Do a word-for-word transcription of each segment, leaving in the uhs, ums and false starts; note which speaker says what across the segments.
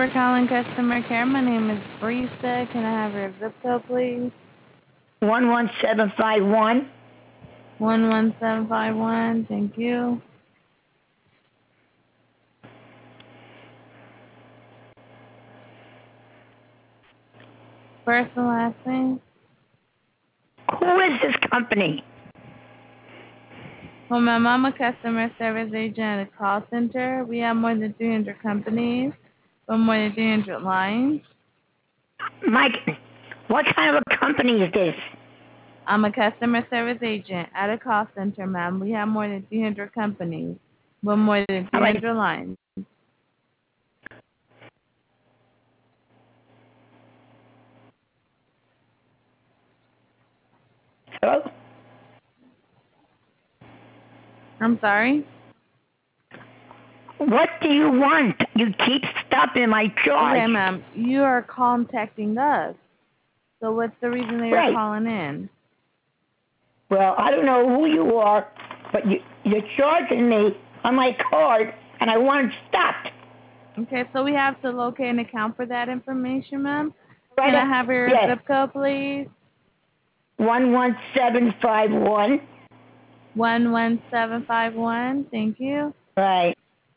Speaker 1: for calling customer care. My name is Brisa. Can I have your zip code, please?
Speaker 2: one one seven five one.
Speaker 1: one one seven five one. Thank you. First and last name.
Speaker 2: Who is this company?
Speaker 1: Well, my mom a customer service agent at a call center. We have more than three hundred companies with more than three hundred lines.
Speaker 2: Mike, what kind of a company is this?
Speaker 1: I'm a customer service agent at a call center, ma'am. We have more than three hundred companies with more than
Speaker 2: All right.
Speaker 1: three hundred lines.
Speaker 2: Hello?
Speaker 1: I'm sorry?
Speaker 2: What do you want? You keep stopping my charge.
Speaker 1: Okay, ma'am. You are contacting us. So what's the reason that you're
Speaker 2: Right.
Speaker 1: calling in?
Speaker 2: Well, I don't know who you are, but you, you're charging me on my card, and I want it stopped.
Speaker 1: Okay, so we have to locate an account for that information, ma'am.
Speaker 2: Right
Speaker 1: Can I
Speaker 2: up,
Speaker 1: have your
Speaker 2: yes.
Speaker 1: zip code, please?
Speaker 2: one one seven five one.
Speaker 1: one one seven five one. Thank you.
Speaker 2: Right.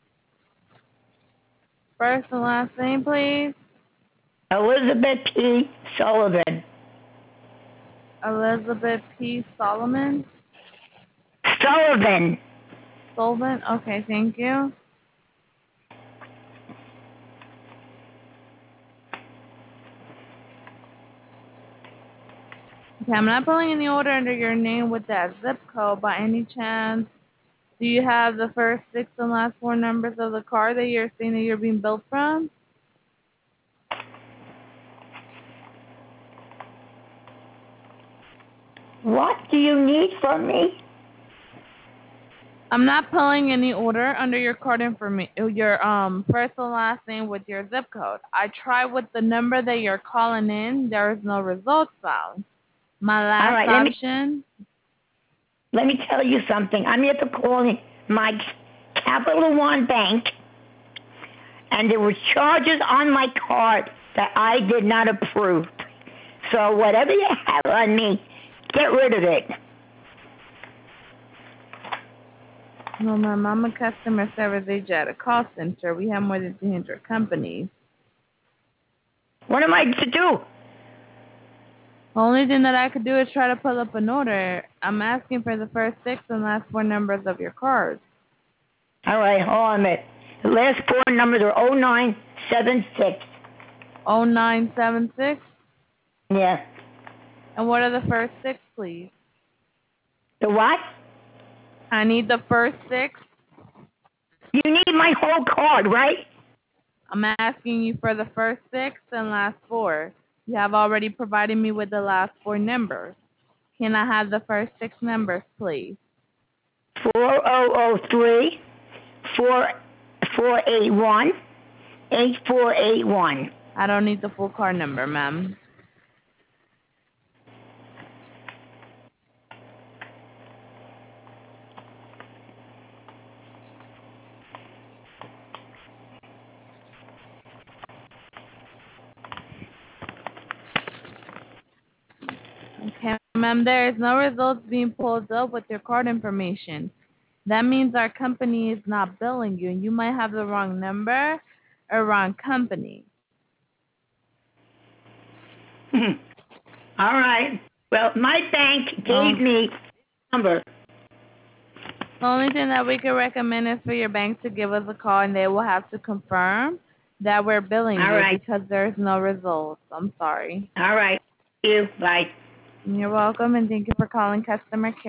Speaker 1: First and last name, please.
Speaker 2: Elizabeth P. Sullivan.
Speaker 1: Elizabeth P. Solomon.
Speaker 2: Sullivan.
Speaker 1: Sullivan. Okay, thank you. Okay, I'm not pulling any order under your name with that zip code by any chance. Do you have the first six and last four numbers of the card that you're saying that you're being billed from?
Speaker 2: What do you need from me?
Speaker 1: I'm not pulling any order under your card information, your um first and last name with your zip code. I tried with the number that you're calling in. There is no results found. My last
Speaker 2: All right, let me
Speaker 1: option.
Speaker 2: let me tell you something. I'm here to call in my Capital One Bank, and there were charges on my card that I did not approve. So whatever you have on me, get rid of it.
Speaker 1: No, ma'am. I'm a customer service agent at a call center. We have more than three hundred companies.
Speaker 2: What am I to do?
Speaker 1: The only thing that I could do is try to pull up an order. I'm asking for the first six and last four numbers of your card.
Speaker 2: All right, hold on a minute. The last four numbers are oh nine seven six.
Speaker 1: oh nine seven six?
Speaker 2: Yeah.
Speaker 1: And what are the first six, please?
Speaker 2: The what?
Speaker 1: I need the first six.
Speaker 2: You need my whole card, right?
Speaker 1: I'm asking you for the first six and last four. You have already provided me with the last four numbers. Can I have the first six numbers, please?
Speaker 2: four oh oh three, four four eight one, eight four eight one.
Speaker 1: I don't need the full card number, ma'am. Okay, ma'am, there is no results being pulled up with your card information. That means our company is not billing you. You might have the wrong number or wrong company.
Speaker 2: All right. Well, my bank
Speaker 1: Oh,
Speaker 2: gave me number.
Speaker 1: the only thing that we can recommend is for your bank to give us a call, and they will have to confirm that we're billing
Speaker 2: All
Speaker 1: you
Speaker 2: right.
Speaker 1: because there's no results. I'm sorry.
Speaker 2: All right. Thank you. Bye.
Speaker 1: You're welcome, and thank you for calling customer care.